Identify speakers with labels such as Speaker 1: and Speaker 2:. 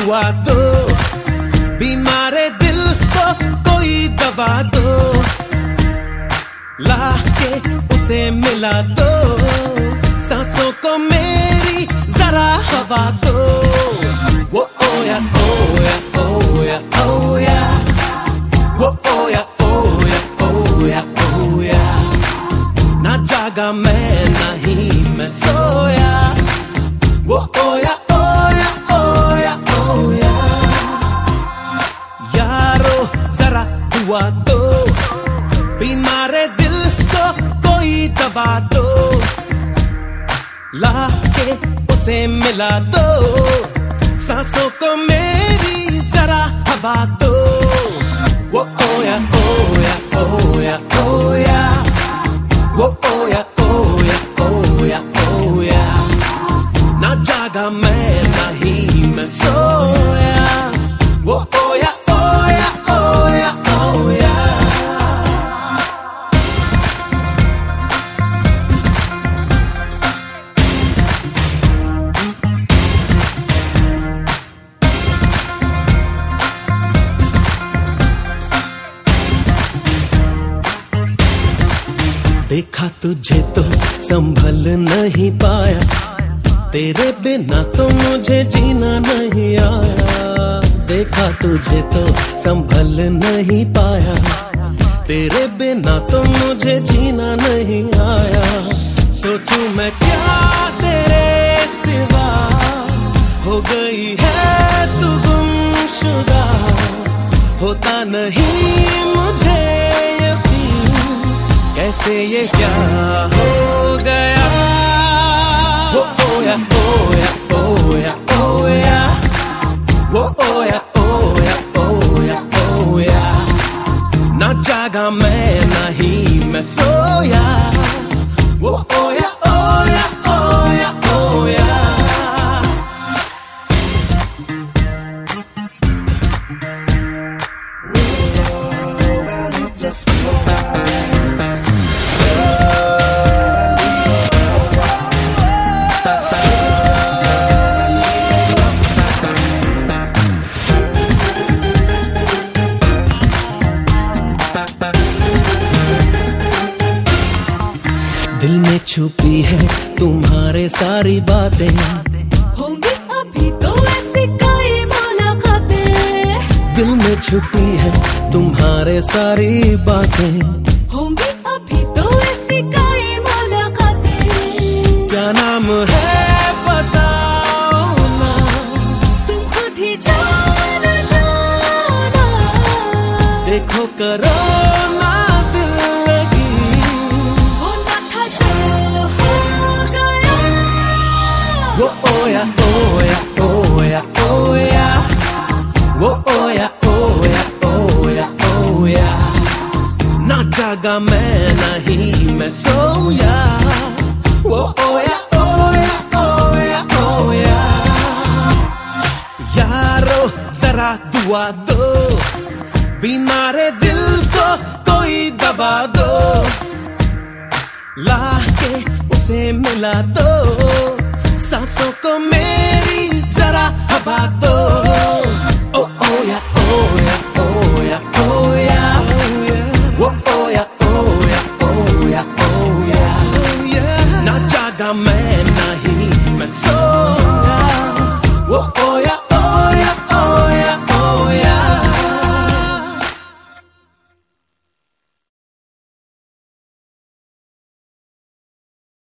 Speaker 1: दुआ दो, बीमारे दिल को कोई दवा दो, ला के उसे मिला दो, सांसों को मेरी जरा हवा दो। वो ओया ओया ओया ओया, वो ओया ओया ओया ओया, ना जागा मैं नहीं मैं सोया। वो ओया ओया ओया ओया, यारो जरा दुआ दो, बीमारे दिल को कोई दवा दो, ला के उसे मिला दो, सांसों को मेरी जरा हवा दो। वो ओया ओया ओया ओया, वो ओया ओया ओया ओया, ना जागा मैं नहीं मैं सोया। वो ओया ओया ओया ओया। देखा तुझे तो संभल नहीं पाया, तेरे बिना तो मुझे जीना नहीं आया। देखा तुझे तो संभल नहीं पाया, तेरे बिना तो मुझे जीना नहीं आया। सोचूं मैं क्या तेरे सिवा, हो गई है तू गुमशुदा, होता नहीं मुझे कैसे ये क्या हो गया। वो ओया ओया ओया ओया, वो ओया ओया ओया ओया, ना जागा मैं नहीं मैं सोया। वो ओया ओया ओया ओया। दिल में छुपी है तुम्हारे सारी बातें,
Speaker 2: होंगी अभी तो ऐसी कई मुलाकातें।
Speaker 1: दिल में छुपी है तुम्हारे सारी बातें,
Speaker 2: होंगी अभी तो ऐसी कई मुलाकातें।
Speaker 1: क्या नाम है बताओ ना,
Speaker 2: तुम खुद ही जाना जाना।
Speaker 1: देखो करो ना दिल लगी,
Speaker 2: होना था जो हो गया।
Speaker 1: वो ओया ओया ओया ओया, वो ओया ओया ओया ओया, ना जागा मैं नहीं मैं सोया। वो ओया ओया ओया ओया, यारो जरा दुआ दो, बीमारे दिल को कोई दवा दो, ला के उसे मिला दो, सांसों को मेरी जरा हवा दो। ओ ओया ओया ओया ओया, वो ओया ओया ओया ओया, ना जागा मैं